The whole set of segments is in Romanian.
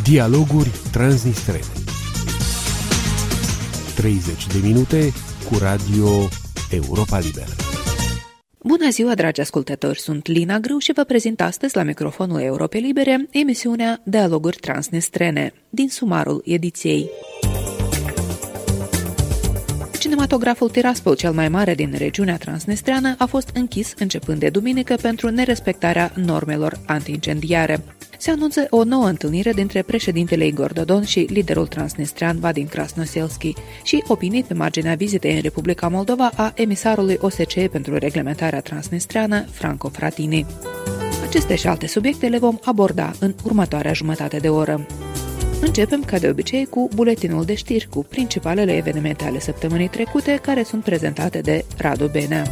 Dialoguri transnistrene. 30 de minute cu Radio Europa Liberă. Bună ziua, dragi ascultători! Sunt Lina Grâu și vă prezint astăzi la microfonul Europei Libere emisiunea Dialoguri transnistrene, din sumarul ediției. Cinematograful Tiraspol, cel mai mare din regiunea transnistreană, a fost închis începând de duminică pentru nerespectarea normelor anti-incendiare. Se anunță o nouă întâlnire dintre președintele Igor Dodon și liderul transnistrean Vadim Krasnoselski și opinii pe marginea vizitei în Republica Moldova a emisarului OSCE pentru reglementarea transnistreană, Franco Frattini. Aceste și alte subiecte le vom aborda în următoarea jumătate de oră. Începem, ca de obicei, cu buletinul de știri cu principalele evenimente ale săptămânii trecute, care sunt prezentate de Radu Benea.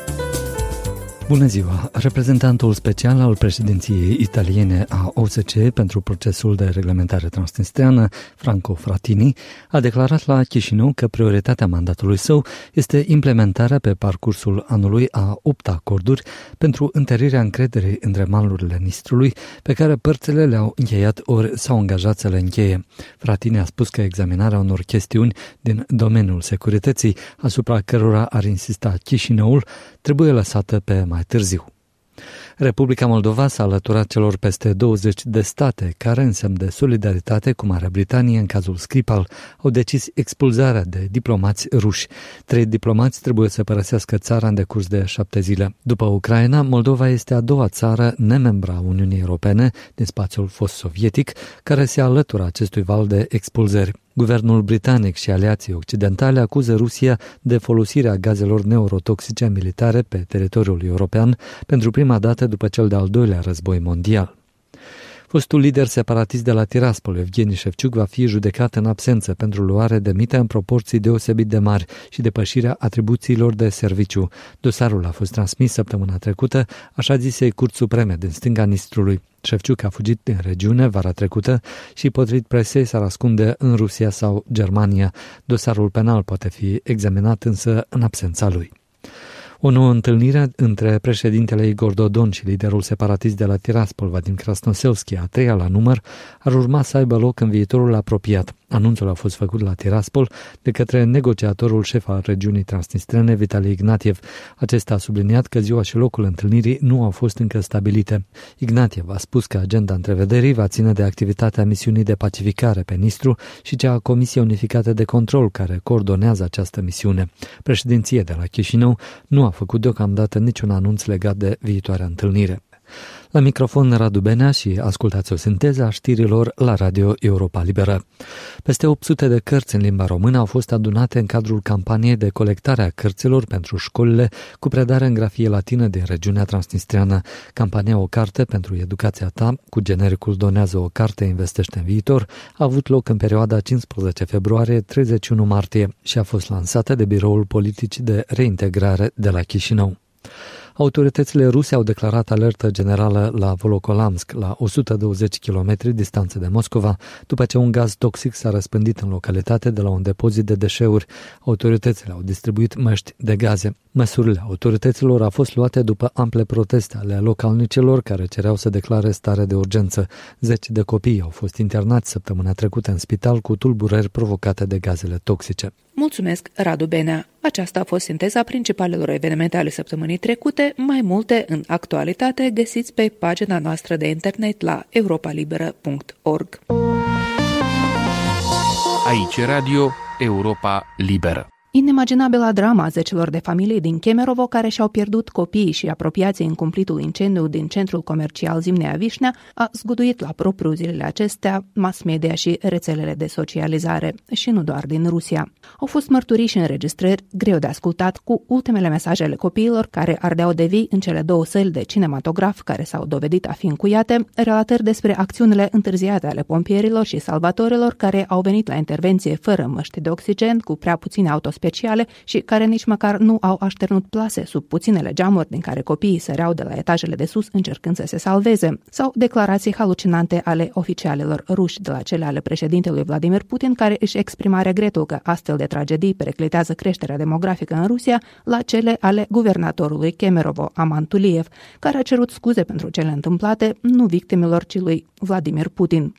Bună ziua! Reprezentantul special al președinției italiene a OSCE pentru procesul de reglementare transnistreană, Franco Frattini, a declarat la Chișinău că prioritatea mandatului său este implementarea pe parcursul anului a 8 acorduri pentru întărirea încrederii între malurile Nistrului, pe care părțile le-au încheiat ori s-au angajat să le încheie. Frattini a spus că examinarea unor chestiuni din domeniul securității, asupra cărora ar insista Chișinăul, trebuie lăsată pe mai târziu. Republica Moldova s-a alăturat celor peste 20 de state care, în semn de solidaritate cu Marea Britanie în cazul Skripal, au decis expulzarea de diplomați ruși. 3 diplomați trebuie să părăsească țara în decurs de 7 zile. După Ucraina, Moldova este a doua țară nemembra Uniunii Europene din spațiul fost sovietic care se alătură acestui val de expulzări. Guvernul britanic și aliații occidentali acuză Rusia de folosirea gazelor neurotoxice militare pe teritoriul european pentru prima dată după cel de-al doilea război mondial. Fostul lider separatist de la Tiraspol, Evgeni Șefciuc, va fi judecat în absență pentru luare de mită în proporții deosebit de mari și depășirea atribuțiilor de serviciu. Dosarul a fost transmis săptămâna trecută așa zisei Curți Supreme din stânga Nistrului. Șefciuc a fugit din regiune vara trecută și, potrivit presei, s-ar ascunde în Rusia sau Germania. Dosarul penal poate fi examinat însă în absența lui. O nouă întâlnire între președintele Igor Dodon și liderul separatist de la Tiraspol, Vadim Krasnoselski, a treia la număr, ar urma să aibă loc în viitorul apropiat. Anunțul a fost făcut la Tiraspol de către negociatorul șef al regiunii transnistrene, Vitali Ignatiev. Acesta a subliniat că ziua și locul întâlnirii nu au fost încă stabilite. Ignatiev a spus că agenda întrevederii va ține de activitatea misiunii de pacificare pe Nistru și cea a Comisiei Unificate de Control, care coordonează această misiune. Președinția de la Chișinău nu a făcut deocamdată niciun anunț legat de viitoarea întâlnire. La microfon Radu Benea și ascultați o sinteză a știrilor la Radio Europa Liberă. Peste 800 de cărți în limba română au fost adunate în cadrul campaniei de colectare a cărților pentru școlile cu predare în grafie latină din regiunea transnistreană. Campania O carte pentru educația ta, cu genericul Donează o carte, investește în viitor, a avut loc în perioada 15 februarie-31 martie și a fost lansată de Biroul Politicii de Reintegrare de la Chișinău. Autoritățile ruse au declarat alertă generală la Volokolamsk, la 120 km distanță de Moscova, după ce un gaz toxic s-a răspândit în localitate de la un depozit de deșeuri. Autoritățile au distribuit măști de gaze. Măsurile autorităților au fost luate după ample proteste ale localnicilor care cereau să declare stare de urgență. 10 de copii au fost internați săptămâna trecută în spital cu tulburări provocate de gazele toxice. Mulțumesc, Radu Benea. Aceasta a fost sinteza principalelor evenimente ale săptămânii trecute. Mai multe în actualitate găsiți pe pagina noastră de internet la europalibera.org. Aici Radio Europa Liberă. Inimaginabilă drama a zecelor de familii din Kemerovo care și-au pierdut copiii și apropiații în cumplitul incendiu din centrul comercial Zimnea Vișnea a zguduit la propriu zilele acestea mass media și rețelele de socializare, și nu doar din Rusia. Au fost mărturii și înregistrări greu de ascultat cu ultimele mesaje ale copiilor care ardeau de vii în cele 2 săli de cinematograf care s-au dovedit a fi încuiate, relatări despre acțiunile întârziate ale pompierilor și salvatorilor care au venit la intervenție fără măști de oxigen, cu prea puține autospeciale și care nici măcar nu au așternut plase sub puținele geamuri din care copiii săreau de la etajele de sus încercând să se salveze, sau declarații halucinante ale oficialilor ruși, de la cele ale președintelui Vladimir Putin, care își exprima regretul că astfel de tragedii periclitează creșterea demografică în Rusia, la cele ale guvernatorului Kemerovo, Aman Tuliev, care a cerut scuze pentru cele întâmplate, nu victimilor, ci lui Vladimir Putin.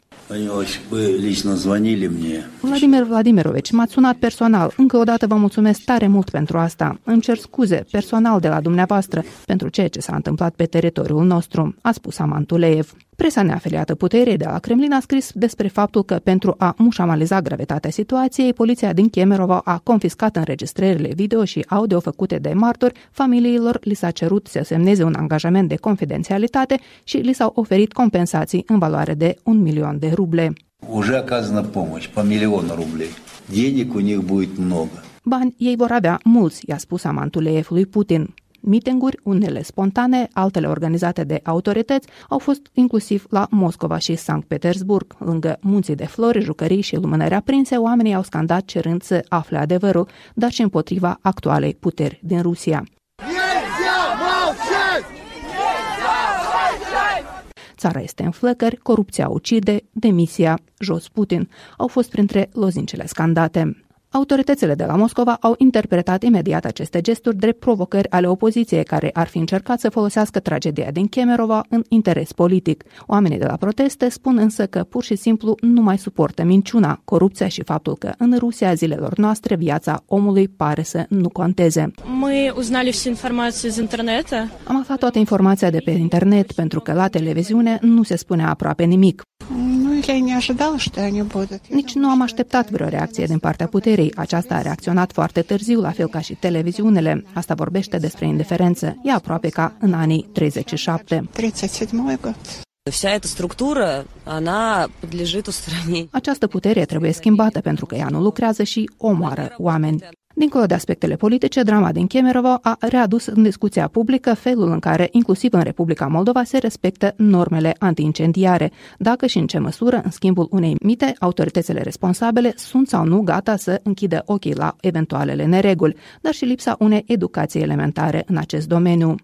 Vladimir Vladimirovici, m-ați sunat personal. Încă o dată vă mulțumesc tare mult pentru asta. Îmi cer scuze personal de la dumneavoastră pentru ceea ce s-a întâmplat pe teritoriul nostru, a spus Aman Tuleev. Presa neafiliată puterii de la Kremlin a scris despre faptul că pentru a mușamaliza gravitatea situației, poliția din Kemerovo a confiscat înregistrările video și audio făcute de martori, familiilor li s-a cerut să semneze un angajament de confidențialitate și li s-au oferit compensații în valoare de 1 milion de ruble. Уже оказана помощь по миллиону рублей. Денег у них будет много. Bani ei vor avea mulți, i-a spus Aman Tuleev lui Putin. Mitinguri, unele spontane, altele organizate de autorități, au fost inclusiv la Moscova și Sankt Petersburg. Lângă munții de flori, jucării și lumânări aprinse, oamenii au scandat cerând să afle adevărul, dar și împotriva actualei puteri din Rusia. Țara este în flăcări, corupția ucide, demisia, jos Putin, au fost printre lozincele scandate. Autoritățile de la Moscova au interpretat imediat aceste gesturi drept provocări ale opoziției, care ar fi încercat să folosească tragedia din Kemerovo în interes politic. Oamenii de la proteste spun însă că pur și simplu nu mai suportă minciuna, corupția și faptul că în Rusia zilelor noastre viața omului pare să nu conteze. Am aflat toată informația de pe internet pentru că la televiziune nu se spune aproape nimic. Nici nu am așteptat vreo reacție din partea puterii. Aceasta a reacționat foarte târziu, la fel ca și televiziunile. Asta vorbește despre indiferență. E aproape ca în anii 37. Această putere trebuie schimbată pentru că ea nu lucrează și omoară oameni. Dincolo de aspectele politice, drama din Kemerovo a readus în discuția publică felul în care, inclusiv în Republica Moldova, se respectă normele antiincendiare. Dacă și în ce măsură, în schimbul unei mite, autoritățile responsabile sunt sau nu gata să închidă ochii la eventualele nereguli, dar și lipsa unei educații elementare în acest domeniu.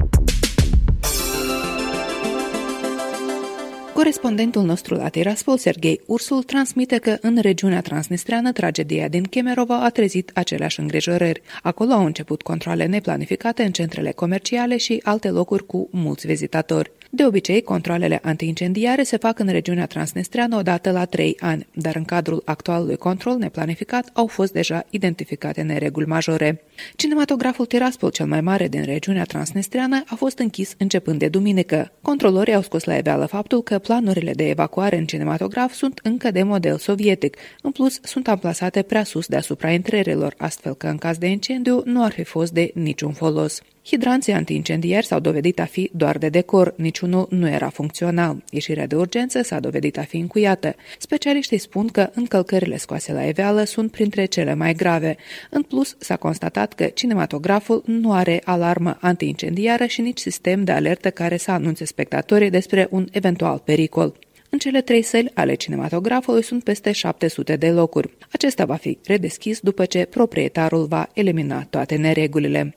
Corespondentul nostru la Tiraspol, Serghei Ursul, transmite că în regiunea transnistreană tragedia din Kemerovo a trezit aceleași îngrijorări. Acolo au început controale neplanificate în centrele comerciale și alte locuri cu mulți vizitatori. De obicei, controalele antiincendiare se fac în regiunea transnistreană odată la 3 ani, dar în cadrul actualului control neplanificat au fost deja identificate nereguli majore. Cinematograful Tiraspol, cel mai mare din regiunea transnistreană, a fost închis începând de duminică. Controlorii au scos la iveală faptul că planurile de evacuare în cinematograf sunt încă de model sovietic. În plus, sunt amplasate prea sus deasupra intrărilor, astfel că în caz de incendiu nu ar fi fost de niciun folos. Hidranții antiincendiari s-au dovedit a fi doar de decor, niciunul nu era funcțional. Ieșirea de urgență s-a dovedit a fi încuiată. Specialiștii spun că încălcările scoase la iveală sunt printre cele mai grave. În plus, s-a constatat că cinematograful nu are alarmă antiincendiară și nici sistem de alertă care să anunțe spectatorii despre un eventual pericol. În cele 3 săli ale cinematografului sunt peste 700 de locuri. Acesta va fi redeschis după ce proprietarul va elimina toate neregulile.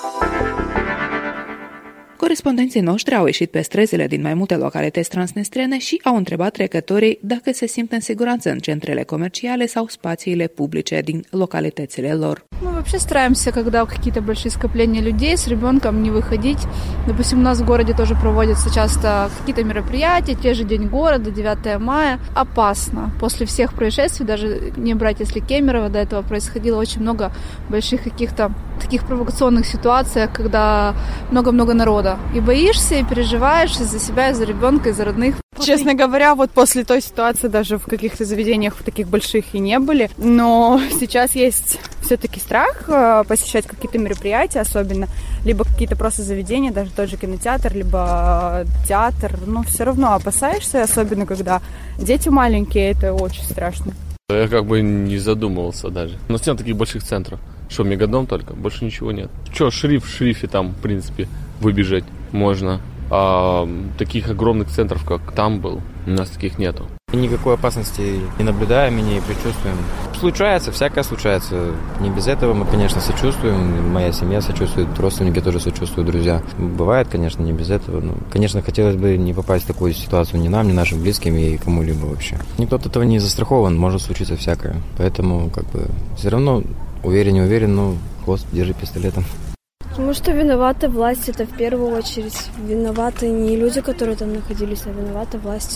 Corespondenții noștri au ieșit pe străzile din mai multe localități transnistrene și au întrebat trecătorii dacă se simt în siguranță în centrele comerciale sau spațiile publice din localitățile lor. Мы вообще стараемся, когда какие-то большие скопления людей, с ребенком не выходить. Допустим, у нас в городе тоже проводятся часто какие-то мероприятия, те же День города, 9 мая. Опасно. После всех происшествий, даже не брать, если Кемерово, до этого происходило очень много больших каких-то таких провокационных ситуаций, когда много-много народа. И боишься, и переживаешь и за себя, и за ребенка, и за родных. Честно говоря, вот после той ситуации даже в каких-то заведениях таких больших и не были. Но сейчас есть все-таки страх посещать какие-то мероприятия, особенно либо какие-то просто заведения, даже тот же кинотеатр, либо театр. Но все равно опасаешься, особенно когда дети маленькие, это очень страшно. Я как бы не задумывался даже. У нас нет таких больших центров. Что, Мегадом только? Больше ничего нет. Что, шрифт в шрифе там, в принципе, выбежать можно. А таких огромных центров, как там был, у нас таких нету. Никакой опасности не наблюдаем и не предчувствуем. Случается, всякое случается. Не без этого мы, конечно, сочувствуем. Моя семья сочувствует, родственники тоже сочувствуют, друзья. Бывает, конечно, не без этого. Но, конечно, хотелось бы не попасть в такую ситуацию ни нам, ни нашим близким и кому-либо вообще. Никто от этого не застрахован, может случиться всякое. Поэтому, как бы, все равно уверен, не уверен, но хвост держи пистолетом. Потому что виноваты власти, это в первую очередь. Виноваты не люди, которые там находились, а виноваты власти.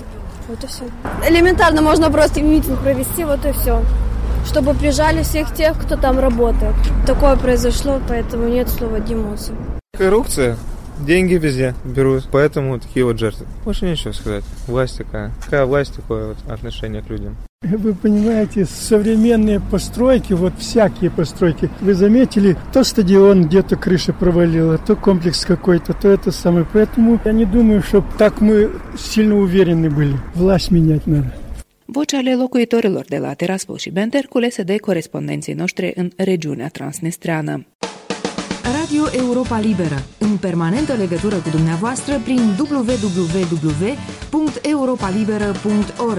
Вот и все. Элементарно можно просто митинг провести, вот и все. Чтобы прижали всех тех, кто там работает. Такое произошло, поэтому нет слова демосы. Коррупция. Деньги везде берут, поэтому такие вот жертвы. Больше нечего сказать. Власть такая. Какая власть, такое вот отношение к людям. Вы понимаете, современные постройки, вот всякие постройки, вы заметили, то стадион где-то крыша провалила, то комплекс какой-то, то это самое. Поэтому я не думаю, что так мы сильно уверены были. Власть менять надо. Voci ale locuitorilor de la Tiraspol și Bender culese de corespondenții noștri în regiunea transnistreană. Radio Europa Liberă, în permanentă legătură cu dumneavoastră prin www.europalibera.org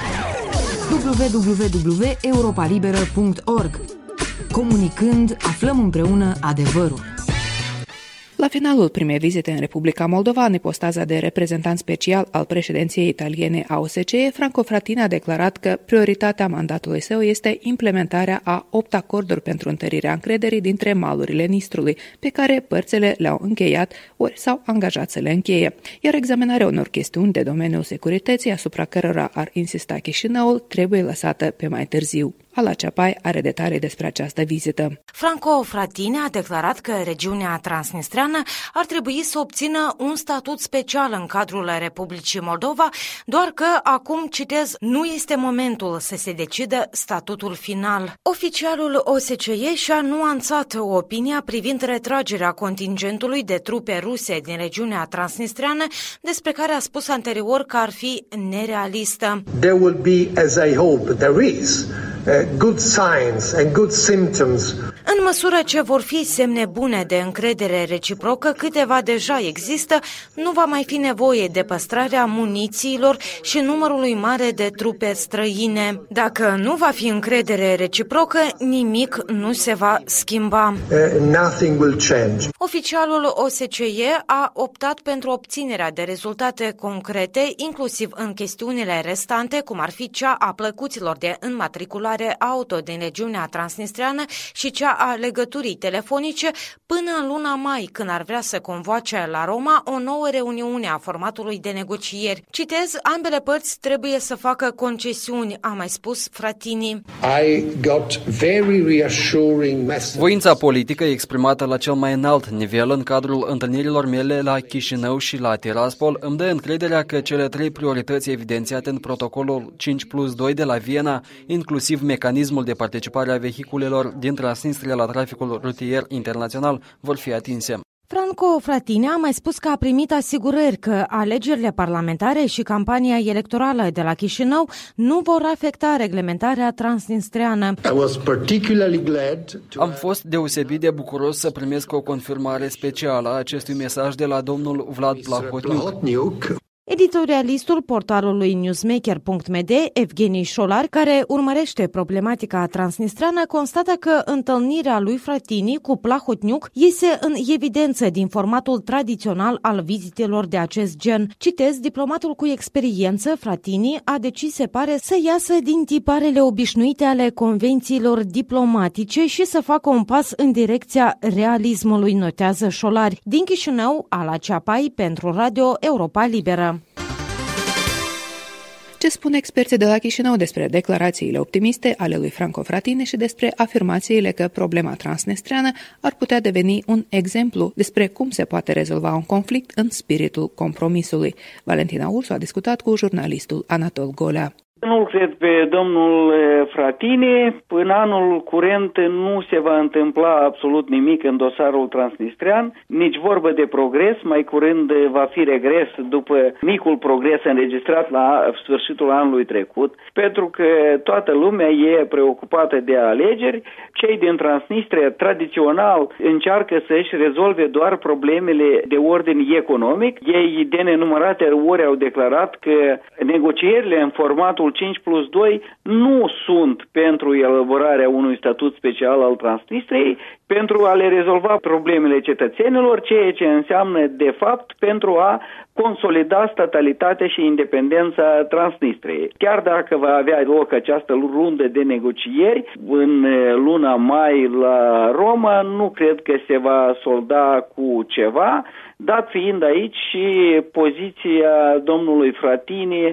www.europalibera.org. Comunicând, aflăm împreună adevărul. La finalul primei vizite în Republica Moldova, în ipostaza de reprezentant special al președinției italiene a OSCE, Franco Frattini a declarat că prioritatea mandatului său este implementarea a 8 acorduri pentru întărirea încrederii dintre malurile Nistrului, pe care părțile le-au încheiat ori s-au angajat să le încheie, iar examinarea unor chestiuni de domeniul securității asupra cărora ar insista Chișinăul trebuie lăsată pe mai târziu. Ala Ceapai are detalii despre această vizită. Franco Frattini a declarat că regiunea transnistreană ar trebui să obțină un statut special în cadrul Republicii Moldova, doar că acum, citez, nu este momentul să se decidă statutul final. Oficialul OSCE și-a nuanțat opinia privind retragerea contingentului de trupe ruse din regiunea transnistreană, despre care a spus anterior că ar fi nerealistă. There will be, as I hope there is, good signs and good symptoms. În măsură ce vor fi semne bune de încredere reciprocă, câteva deja există, nu va mai fi nevoie de păstrarea munițiilor și numărului mare de trupe străine. Dacă nu va fi încredere reciprocă, nimic nu se va schimba. Nothing will change. Oficialul OSCE a optat pentru obținerea de rezultate concrete, inclusiv în chestiunile restante, cum ar fi cea a plăcuților de înmatriculare auto din regiunea transnistreană și cea a legăturii telefonice, până în luna mai, când ar vrea să convoace la Roma o nouă reuniune a formatului de negocieri. Citez, ambele părți trebuie să facă concesiuni, a mai spus Frattini. Voința politică exprimată la cel mai înalt nivel în cadrul întâlnirilor mele la Chișinău și la Tiraspol îmi dă încrederea că cele 3 priorități evidențiate în protocolul 5+2 de la Viena, inclusiv mecanismul de participare a vehiculelor din Transnistria la traficul rutier internațional, vor fi atinse. Franco Frattini a mai spus că a primit asigurări că alegerile parlamentare și campania electorală de la Chișinău nu vor afecta reglementarea transnistreană. Am fost deosebit de bucuros să primesc o confirmare specială a acestui mesaj de la domnul Vlad Plahotniuc. Editorialistul portalului newsmaker.md, Evgeni Șolar, care urmărește problematica transnistreană, constată că întâlnirea lui Frattini cu Plahotniuc iese în evidență din formatul tradițional al vizitelor de acest gen. Citez, diplomatul cu experiență, Frattini, a decis, se pare, să iasă din tiparele obișnuite ale convențiilor diplomatice și să facă un pas în direcția realismului, notează Șolari. Din Chișinău, Ala Ceapai, pentru Radio Europa Liberă. Ce spun experții de la Chișinău despre declarațiile optimiste ale lui Franco Frattini și despre afirmațiile că problema transnistreană ar putea deveni un exemplu despre cum se poate rezolva un conflict în spiritul compromisului? Valentina Ursu a discutat cu jurnalistul Anatol Golea. Nu cred pe domnul Frattini. În anul curent nu se va întâmpla absolut nimic în dosarul transnistrean, nici vorbă de progres, mai curând va fi regres după micul progres înregistrat la sfârșitul anului trecut, pentru că toată lumea e preocupată de alegeri. Cei din Transnistria tradițional încearcă să-și rezolve doar problemele de ordin economic. Ei de nenumărate ori au declarat că negocierile în formatul 5+2 nu sunt pentru elaborarea unui statut special al Transnistriei, pentru a le rezolva problemele cetățenilor, ceea ce înseamnă, de fapt, pentru a consolida statalitatea și independența Transnistriei. Chiar dacă va avea loc această rundă de negocieri în luna mai la Roma, nu cred că se va solda cu ceva, dat fiind aici și poziția domnului Frattini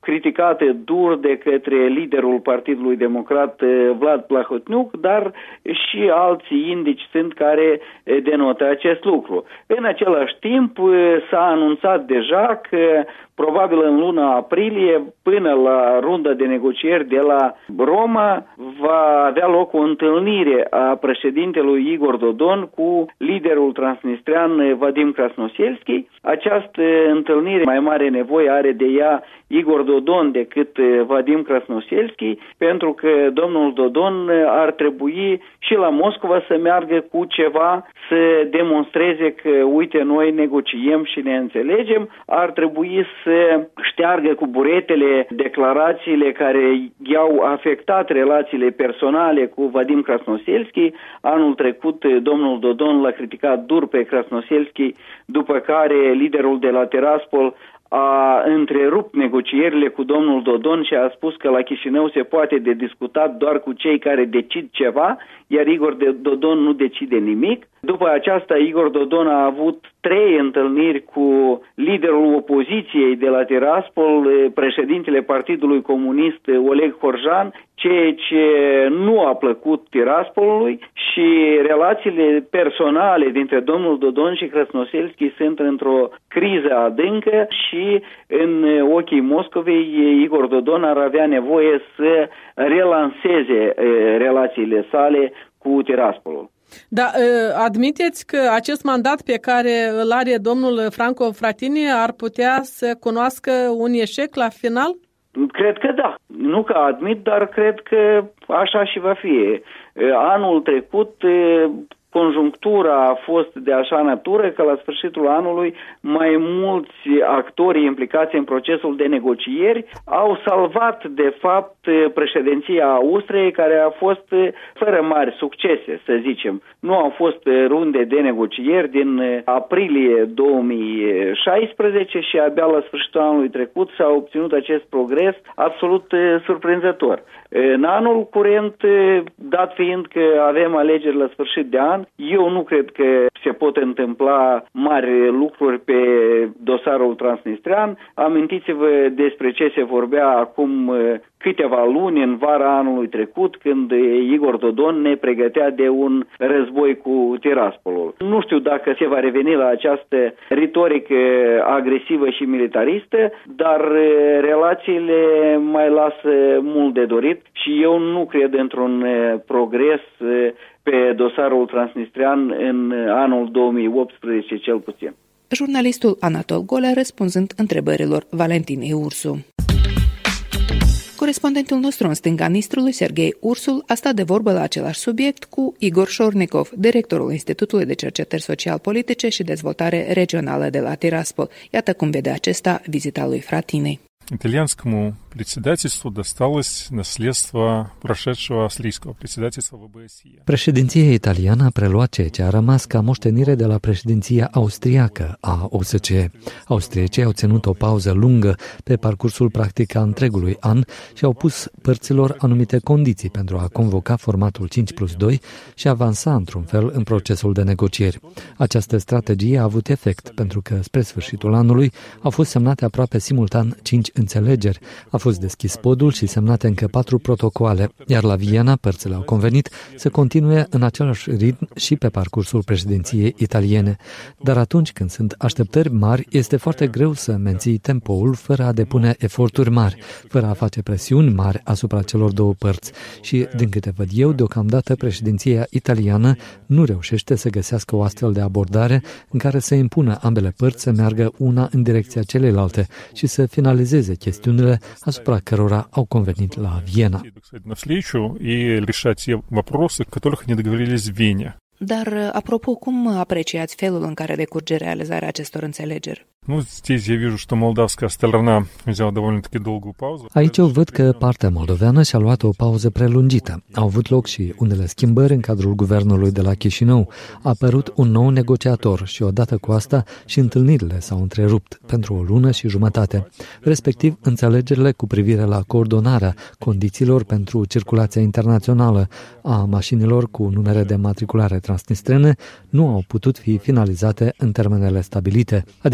criticate dur de către liderul Partidului Democrat Vlad Plahotniuc, dar și alții indici sunt care denotă acest lucru. În același timp s-a anunțat deja că probabil în luna aprilie, până la runda de negocieri de la Roma, va avea loc o întâlnire a președintelui Igor Dodon cu liderul transnistrean Vadim Krasnoselski. Această întâlnire mai mare nevoie are de ea Igor Dodon decât Vadim Krasnoselski, pentru că domnul Dodon ar trebui și la Moscova să meargă cu ceva, să demonstreze că, uite, noi negociem și ne înțelegem. Ar trebui să șteargă cu buretele declarațiile care i-au afectat relațiile personale cu Vadim Krasnoselski. Anul trecut, domnul Dodon l-a criticat dur pe Krasnoselski, după care liderul de la Tiraspol a întrerupt negocierile cu domnul Dodon și a spus că la Chișinău se poate de discutat doar cu cei care decid ceva, iar Igor Dodon nu decide nimic. După aceasta, Igor Dodon a avut 3 întâlniri cu liderul opoziției de la Tiraspol, președintele Partidului Comunist Oleg Horjan, ceea ce nu a plăcut Tiraspolului, și relațiile personale dintre domnul Dodon și Krasnoselski sunt într-o criză adâncă și în ochii Moscovei Igor Dodon ar avea nevoie să relanseze relațiile sale cu Tiraspolul. Da, admiteți că acest mandat pe care îl are domnul Franco Frattini ar putea să cunoască un eșec la final? Cred că da. Nu că admit, dar cred că așa și va fi. Anul trecut conjunctura a fost de așa natură că la sfârșitul anului mai mulți actori implicați în procesul de negocieri au salvat de fapt președinția Austriei, care a fost fără mari succese, să zicem. Nu au fost runde de negocieri din aprilie 2016 și abia la sfârșitul anului trecut s-a obținut acest progres absolut surprinzător. În anul curent, dat fiind că avem alegeri la sfârșit de an, eu nu cred că se pot întâmpla mari lucruri pe dosarul transnistrean. Amintiți-vă despre ce se vorbea acum câteva luni, în vara anului trecut, când Igor Dodon ne pregătea de un război cu Tiraspolul. Nu știu dacă se va reveni la această retorică agresivă și militaristă, dar relațiile mai lasă mult de dorit și eu nu cred într-un progres pe dosarul transnistrean în anul 2018 cel puțin. Jurnalistul Anatol Golea răspunzând întrebărilor Valentinei Ursu. Corespondentul nostru în stânga Nistrului, Serghei Ursul, a stat de vorbă la același subiect cu Igor Șornikov, directorul Institutului de Cercetări Social-Politice și Dezvoltare Regională de la Tiraspol. Iată cum vede acesta vizita lui Frattini. Итальянскому председательству досталось наследство прошедшего австрийского председательства ВБСИ. Președinția italiană a preluat ceea ce a rămas ca moștenire de la președinția austriacă a OSCE. Austriecii au ținut o pauză lungă pe parcursul practic a întregului an și au pus părților anumite condiții pentru a convoca formatul 5+2 și avansa într-un fel în procesul de negocieri. Această strategie a avut efect pentru că spre sfârșitul anului au fost semnate aproape simultan 5 înțelegeri. A fost deschis podul și semnate încă 4 protocoale, iar la Viena părțile au convenit să continue în același ritm și pe parcursul președinției italiene. Dar atunci când sunt așteptări mari, este foarte greu să menții tempoul fără a depune eforturi mari, fără a face presiuni mari asupra celor două părți. Și, din câte văd eu, deocamdată președinția italiană nu reușește să găsească o astfel de abordare în care să impună ambele părți să meargă una în direcția celelalte și să finalizeze chestiunile asupra cărora au convenit la Viena. Dar, apropo, cum apreciați felul în care decurge realizarea acestor înțelegeri? Aici eu văd că partea moldoveană și-a luat o pauză prelungită. Au avut loc și unele schimbări în cadrul guvernului de la Chișinău. A apărut un nou negociator și odată cu asta și întâlnirile s-au întrerupt pentru o lună și jumătate. Respectiv, înțelegerile cu privire la coordonarea condițiilor pentru circulația internațională a mașinilor cu numere de matriculare transnistrene nu au putut fi finalizate în termenele stabilite, adică până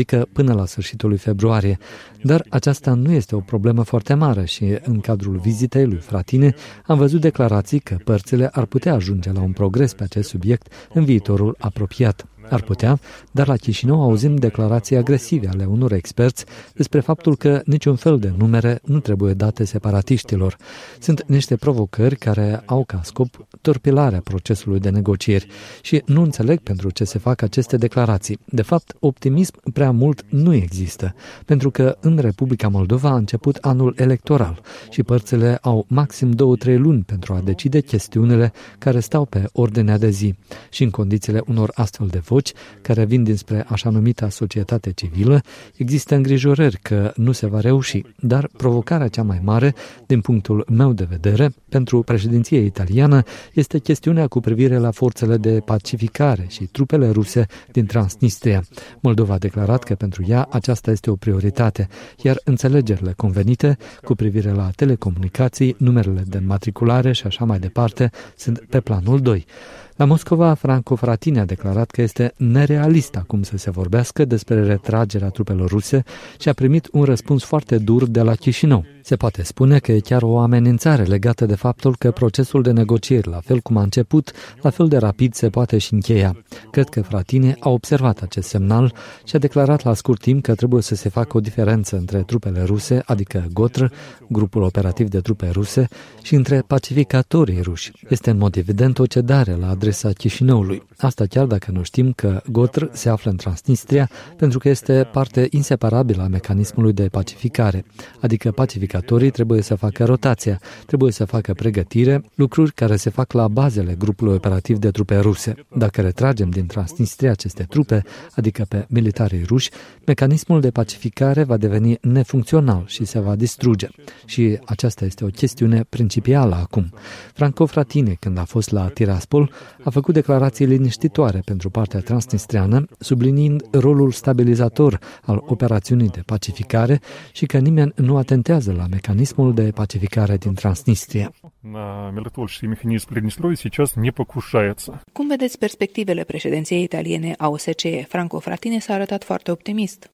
până la sfârșitul lui februarie, dar aceasta nu este o problemă foarte mare și în cadrul vizitei lui Frattini am văzut declarații că părțile ar putea ajunge la un progres pe acest subiect în viitorul apropiat. Ar putea, dar la Chișinău auzim declarații agresive ale unor experți despre faptul că niciun fel de numere nu trebuie date separatiștilor. Sunt niște provocări care au ca scop torpilarea procesului de negocieri și nu înțeleg pentru ce se fac aceste declarații. De fapt, optimism prea mult nu există, pentru că în Republica Moldova a început anul electoral și părțile au maxim 2-3 luni pentru a decide chestiunile care stau pe ordinea de zi. Și în condițiile unor astfel de voci, care vin dinspre așa numita societate civilă, există îngrijorări că nu se va reuși, dar provocarea cea mai mare, din punctul meu de vedere, pentru președinția italiană este chestiunea cu privire la forțele de pacificare și trupele ruse din Transnistria. Moldova a declarat că pentru ea aceasta este o prioritate, iar înțelegerile convenite cu privire la telecomunicații, numerele de înmatriculare și așa mai departe sunt pe planul 2. La Moscova, Franco Frattini a declarat că este nerealist acum să se vorbească despre retragerea trupelor ruse și a primit un răspuns foarte dur de la Chișinău. Se poate spune că e chiar o amenințare legată de faptul că procesul de negocieri, la fel cum a început, la fel de rapid se poate și încheia. Cred că Frattini a observat acest semnal și a declarat la scurt timp că trebuie să se facă o diferență între trupele ruse, adică GOTR, grupul operativ de trupe ruse, și între pacificatorii ruși. Este în mod evident o cedare la adresa Chișinăului. Asta chiar dacă nu știm că GOTR se află în Transnistria, pentru că este parte inseparabilă a mecanismului de pacificare, adică pacificatorii trebuie să facă rotația, trebuie să facă pregătire, lucruri care se fac la bazele grupului operativ de trupe ruse. Dacă retragem din Transnistria aceste trupe, adică pe militarii ruși, mecanismul de pacificare va deveni nefuncțional și se va distruge. Și aceasta este o chestiune principială acum. Franco Frattini, când a fost la Tiraspol, a făcut declarații liniștitoare pentru partea transnistriană, subliniind rolul stabilizator al operațiunii de pacificare și că nimeni nu atentează la mecanismul de pacificare din Transnistria. Cum vedeți perspectivele președinției italiene a OSCE? Franco Frattini s-a arătat foarte optimist.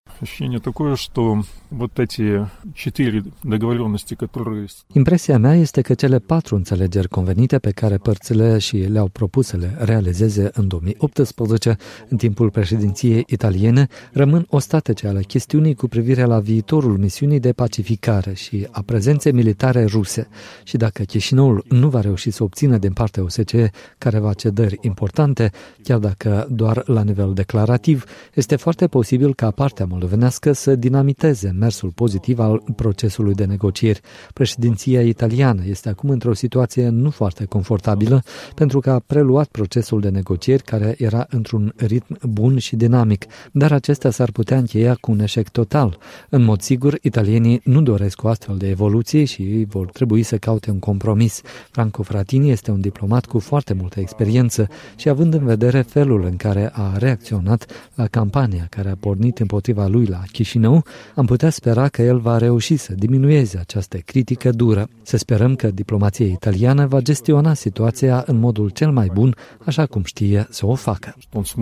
Impresia mea este că cele 4 înțelegeri convenite pe care părțile și le-au propus să le realizeze în 2018, în timpul președinției italiene, rămân ostatece ale chestiunii cu privire la viitorul misiunii de pacificare și a prezenței militare ruse. Și dacă Chișinăul nu va reuși să obțină din partea OSCE careva cedări importante, chiar dacă doar la nivel declarativ, este foarte posibil ca partea moldovenească să dinamiteze mersul pozitiv al procesului de negocieri. Președinția italiană este acum într-o situație nu foarte confortabilă pentru că a preluat procesul de negocieri care era într-un ritm bun și dinamic, dar acesta s-ar putea încheia cu un eșec total. În mod sigur, italienii nu doresc o astfel de evoluție și vor trebui să caute un compromis. Franco Frattini este un diplomat cu foarte multă experiență și având în vedere felul în care a reacționat la campania care a pornit împotriva lui la Chișinău, am putea spera că el va reuși să diminueze această critică dură. Să sperăm că diplomația italiană va gestiona situația în modul cel mai bun, așa cum știe să o facă.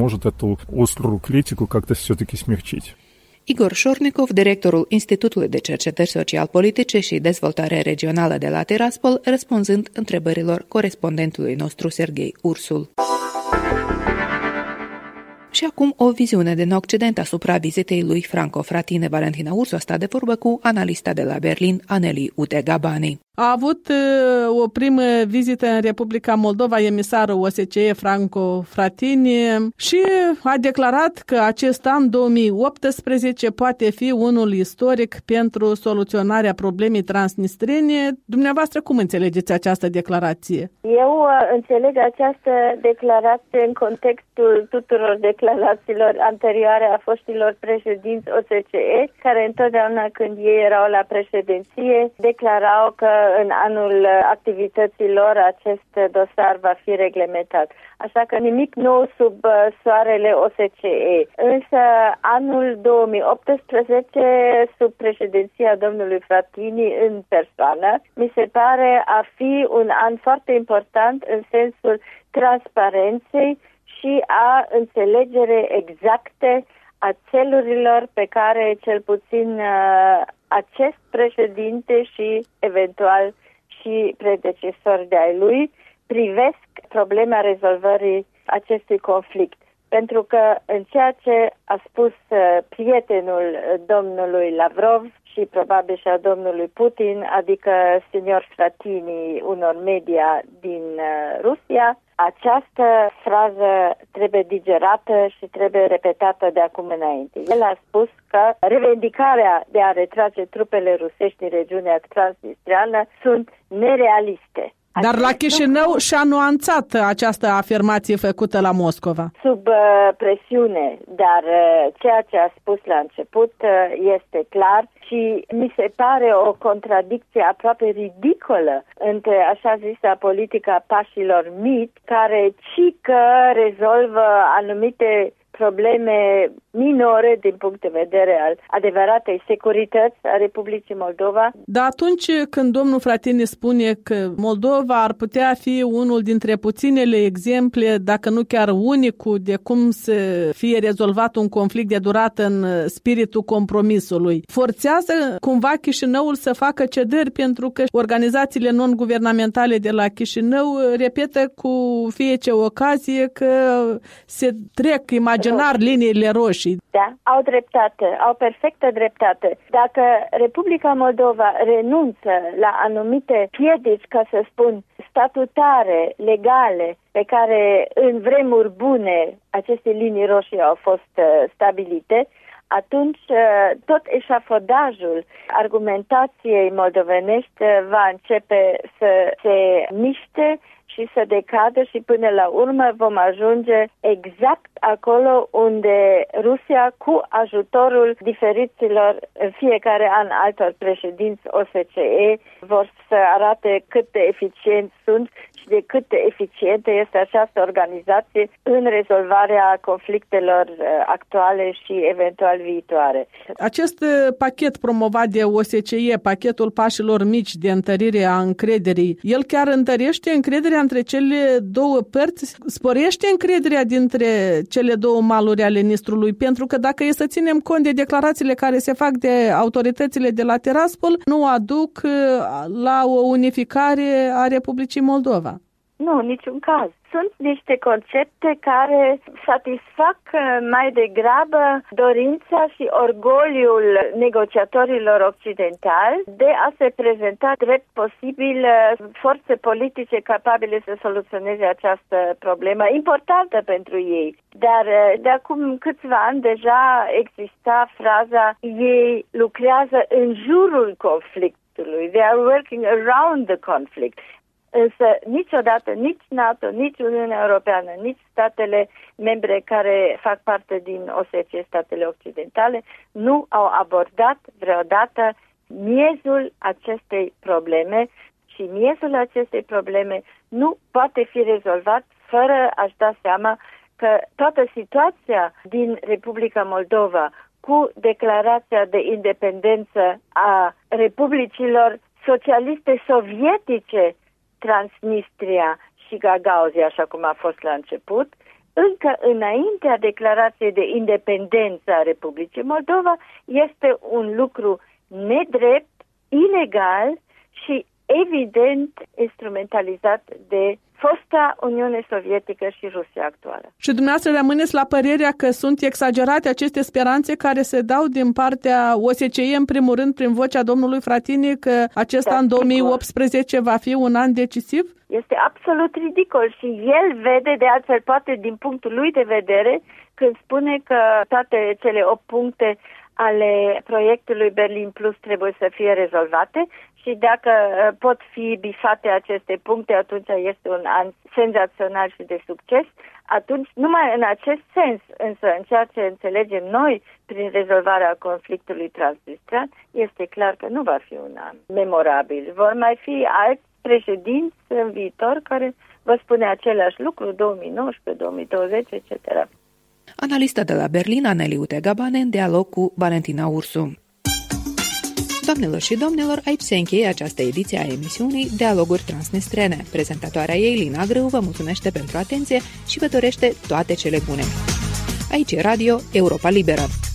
Igor Șornikov, directorul Institutului de Cercetări Social-Politice și Dezvoltare Regională de la Tiraspol, răspunzând întrebărilor corespondentului nostru Serghei Ursul. Și acum o viziune din Occident asupra vizitei lui Franco Frattini. Valentina Ursu a stat de vorbă cu analista de la Berlin, Aneli Utegabani. A avut o primă vizită în Republica Moldova emisarul OSCE Franco Frattini și a declarat că acest an 2018 poate fi unul istoric pentru soluționarea problemei transnistrene. Dumneavoastră cum înțelegeți această declarație? Eu înțeleg această declarație în contextul tuturor declarațiilor anterioare a foștilor președinți OSCE, care întotdeauna când ei erau la președinție declarau că în anul activităților acest dosar va fi reglementat. Așa că nimic nou sub soarele OSCE. Însă anul 2018, sub președinția domnului Frattini în persoană, mi se pare a fi un an foarte important în sensul transparenței și a înțelegere exacte a țelurilor pe care cel puțin acest președinte și eventual și predecesori de ai lui privesc problema rezolvării acestui conflict. Pentru că în ceea ce a spus prietenul domnului Lavrov și probabil și a domnului Putin, adică senior Fratini unor media din Rusia, această frază trebuie digerată și trebuie repetată de acum înainte. El a spus că revendicarea de a retrage trupele rusești din regiunea transnistreană sunt nerealiste. Dar la Chișinău și-a nuanțat această afirmație făcută la Moscova. Sub presiune, dar ceea ce a spus la început este clar și mi se pare o contradicție aproape ridicolă între așa zisa politica pașilor mici, care ci că rezolvă anumite probleme minore din punct de vedere al adevăratei securități a Republicii Moldova. Dar atunci când domnul Fratini spune că Moldova ar putea fi unul dintre puținele exemple, dacă nu chiar unicul, de cum să fie rezolvat un conflict de durată în spiritul compromisului, forțează cumva Chișinăul să facă cedări, pentru că organizațiile non-guvernamentale de la Chișinău repetă cu fiecare ocazie că se trec imaginar liniile roșii. Da, au dreptate, au perfectă dreptate. Dacă Republica Moldova renunță la anumite piedici, ca să spun, statutare, legale, pe care în vremuri bune aceste linii roșii au fost stabilite, atunci tot eșafodajul argumentației moldovenești va începe să se miște și să decadă și până la urmă vom ajunge exact acolo unde Rusia, cu ajutorul diferiților în fiecare an altor președinți OSCE, vor să arate cât de eficienți sunt și de cât de eficientă este această organizație în rezolvarea conflictelor actuale și eventual viitoare. Acest pachet promovat de OSCE, pachetul pașilor mici de întărire a încrederii, el chiar întărește încrederea între cele două părți, sporește încrederea dintre cele două maluri ale Nistrului, pentru că dacă e să ținem cont de declarațiile care se fac de autoritățile de la Tiraspol, nu aduc la o unificare a Republicii Moldova. Nu, niciun caz. Sunt niște concepte care satisfac mai degrabă dorința și orgoliul negociatorilor occidentali de a se prezenta drept posibil forțe politice capabile să soluționeze această problemă importantă pentru ei. Dar de acum câțiva ani deja exista fraza ei lucrează în jurul conflictului. They are working around the conflict. Însă niciodată nici NATO, nici Uniunea Europeană, nici statele membre care fac parte din OSCE, statele occidentale, nu au abordat vreodată miezul acestei probleme și miezul acestei probleme nu poate fi rezolvat fără a-și da seama că toată situația din Republica Moldova cu declarația de independență a republicilor socialiste sovietice Transnistria și Gagauzia, așa cum a fost la început, încă înaintea declarației de independență a Republicii Moldova, este un lucru nedrept, ilegal și evident instrumentalizat de fosta Uniune Sovietică și Rusia actuală. Și dumneavoastră rămâneți la părerea că sunt exagerate aceste speranțe care se dau din partea OSCE, în primul rând, prin vocea domnului Fratini, că acest an 2018 va fi un an decisiv? Este absolut ridicol și el vede, de altfel poate din punctul lui de vedere, când spune că toate cele 8 puncte ale proiectului Berlin Plus trebuie să fie rezolvate și dacă pot fi bifate aceste puncte, atunci este un an senzațional și de succes. Atunci, numai în acest sens, însă, în ceea ce înțelegem noi prin rezolvarea conflictului transnistrean, este clar că nu va fi un an memorabil. Vor mai fi alți președinți în viitor care vă spune același lucru, 2019, 2020, etc. Analistă de la Berlin, Aneli Utegabane, în dialog cu Valentina Ursu. Doamnelor și domnilor, aici se încheie această ediție a emisiunii Dialoguri Transnistrene. Prezentatoarea ei, Lina Grâu, vă mulțumește pentru atenție și vă dorește toate cele bune. Aici e Radio Europa Liberă.